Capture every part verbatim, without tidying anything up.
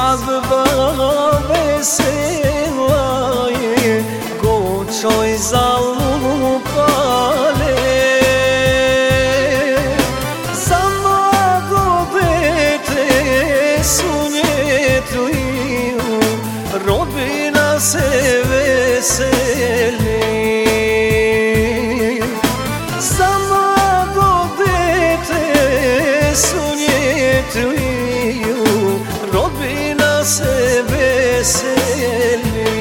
svadba vesela je, gočoj zalupale. Za mlado dete sunjetliju, rodbina se veseli. Za mlado dete sunjetliju, rodbina se veseli.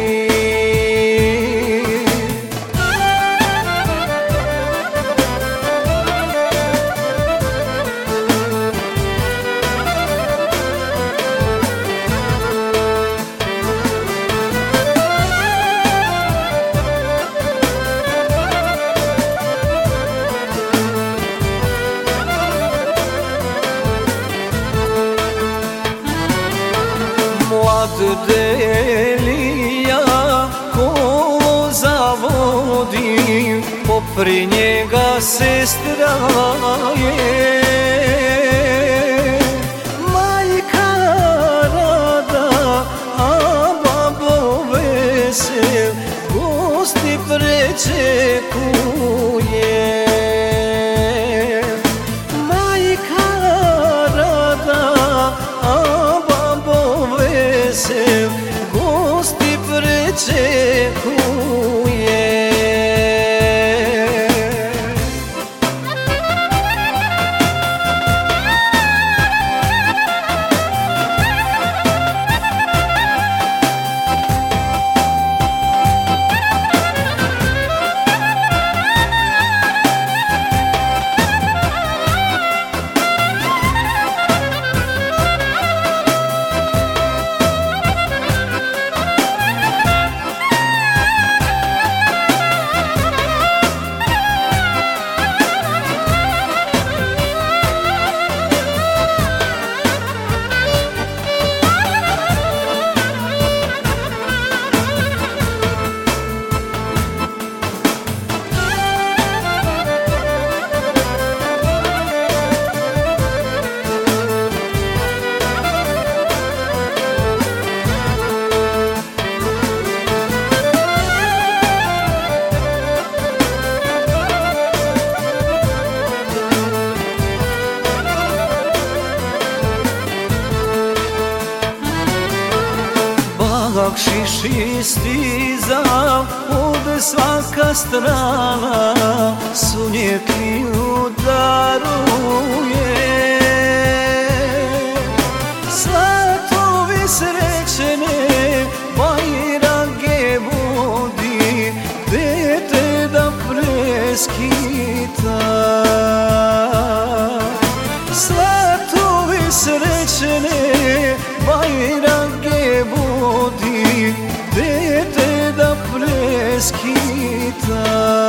Mlad Delija kolo zavodi, popri njega sestra je. Majka rada, a babo vesel, gosti prečekuje. Majka rada, a babo vesel, gosti prečekuje. Bakšiš istizao od svaka strana, sunjetliju daruje. Svatovi srećene bajrage vodi, dete da preskita. Svatovi srećene bajrage vodi, dete da preskita.